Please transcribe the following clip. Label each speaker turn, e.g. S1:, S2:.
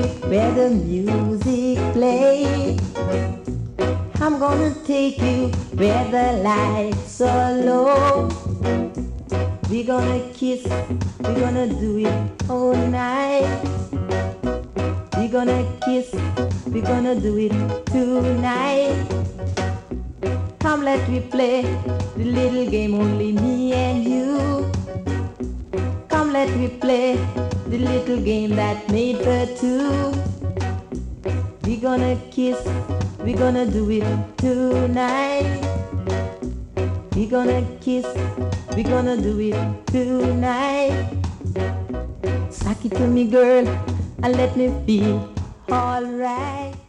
S1: where the music plays. I'm gonna take you where the lights are low. We're gonna kiss, we're gonna do it all night. We're gonna kiss, we're gonna do it tonight. Come let me play the little game, only me and you. Come let me play the little game that made for two. We're gonna kiss, we're gonna do it tonight. We're gonna kiss, we're gonna do it tonight. Suck it to me, girl, and let me feel alright.